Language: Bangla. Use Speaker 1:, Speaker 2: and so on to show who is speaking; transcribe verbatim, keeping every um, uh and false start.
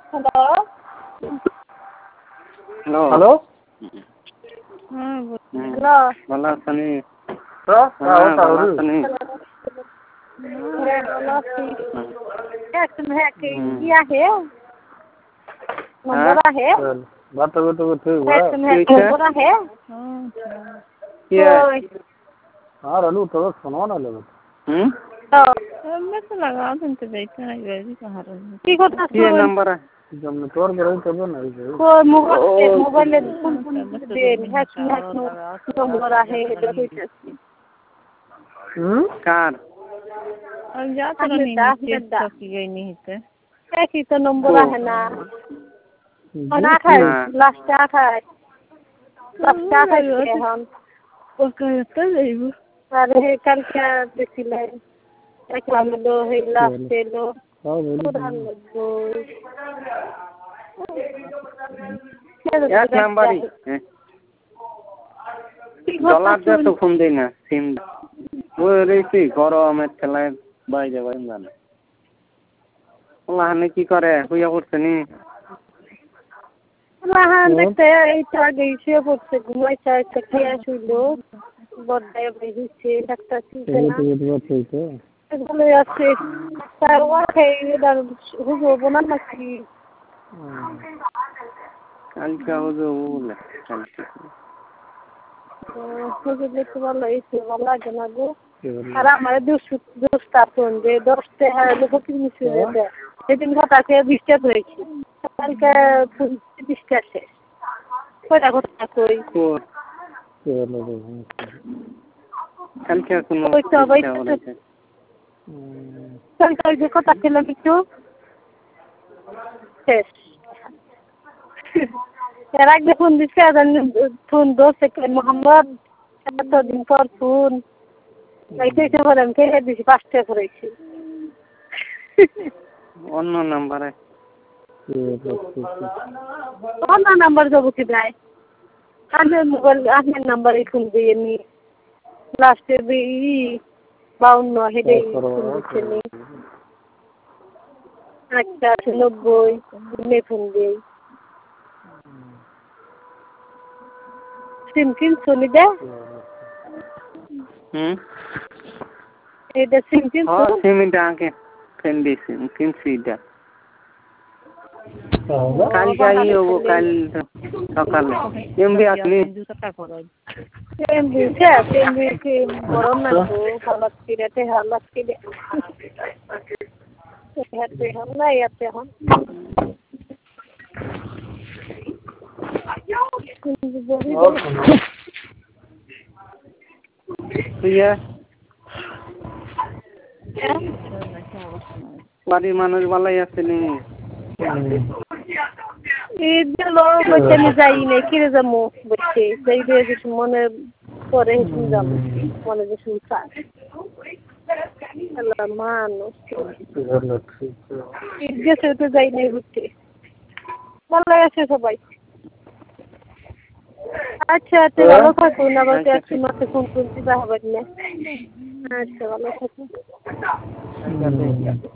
Speaker 1: হ্যালো
Speaker 2: হ্যালো
Speaker 3: হ্যালো
Speaker 1: হুম
Speaker 2: হ্যালো ভালো আছেন
Speaker 3: হ্যাঁ
Speaker 2: হ্যাঁ ভালো
Speaker 3: হ্যাঁ
Speaker 2: আছেন
Speaker 1: কি आहे नंबर आहे
Speaker 3: बात तो तो ठीक
Speaker 1: नंबर आहे
Speaker 2: ये
Speaker 3: हाँ रलू तो सुनो ना ले
Speaker 2: हम्म
Speaker 1: मैं तो लगा तुमसे बैठा है वैसे कहाँ रही ठीक होता
Speaker 2: ये नंबर है
Speaker 3: जब मैं तोड़ के रही तब ना रही
Speaker 1: को मोबाइल मोबाइल में फोन फोन दे हैक हैक नंबर आहे
Speaker 3: हम्म
Speaker 2: कार
Speaker 1: और जा तो नहीं चेक की गई नहीं है क्या की तो नंबर आहे ना और आठ है लास्ट आठ है लास्ट आठ है हम ओके तो नहीं अरे कल क्या देखिले एक लो है लास्ट लो
Speaker 2: एक नंबर ही डॉलर दे तो फोन देना सिम वो रेसी गरम খেলায় বাইরে বাইরে জানে ওলাহানে কি করে হইয়া করছনি
Speaker 1: ওলাহান দেখতে এই আগে এসে পড়ছে ঘুমাই চাই খেয়ে শুইলো বড়াই বেরিয়েছে ডাক্তার ছিল না বলে আছে তার ওয়াকে এদার হুজো বনা নাকি
Speaker 2: কালকে হুজো বলে কালকে
Speaker 1: হুজো দেখতে ভালো এসে ভালো লাগে না গো আর আমার দুশো দশটা ফোন দে দশটা হ্যাঁ লোক কি মিশে দে সেদিন ঘটাকে বিশটা হয়েছে কালকে বিশটা শেষ কয়টা ঘটা কই
Speaker 2: কালকে কোনো
Speaker 1: কালকে যে কথা ছিলাম একটু শেষ এর আগে ফোন দিচ্ছে ফোন দোষ মোহাম্মদ এতদিন পর ফোন এইটাই তো বলেন কে দিছি পাঁচটা করেছি
Speaker 2: অন্য নাম্বারে
Speaker 1: অন্য নাম্বার যাবো কি ভাই আমার মোবাইল আপনার নাম্বারে ফোন দিয়ে নি লাস্টে ই বাউন্ন হেডে ফোন দিচ্ছে নি একটা আছে নব্বই মে ফোন দিই সিম কিনছো নি দে
Speaker 2: হুম
Speaker 1: এটা সিম কিনছো
Speaker 2: হ্যাঁ সিমটা আগে ফোন দিছি কিনছি এটা কালকে আই হবো কাল সকালে এমবি আসলি
Speaker 1: এমবি কে এমবি কি গরম না তো হালাত কিরাতে হালাত কিরে হাতে হম না ইয়াতে হম
Speaker 2: তুইয়া বাড়ির মানুষ ভালোই আছে নি
Speaker 1: ঈদ গেলো বসে আমি যাই নাই কিরে যাবো বসে যাই দিয়ে কিছু মনে পরে শুন যাবো মনে যে শুনছা মানুষ ঈদ গেছে তো যাই নাই ঘুরতে ভালো আছে সবাই আচ্ছা তুই ভালো থাকুন আবার একটু মাসে ফোন করছি বা হবেন না আচ্ছা ভালো থাকুন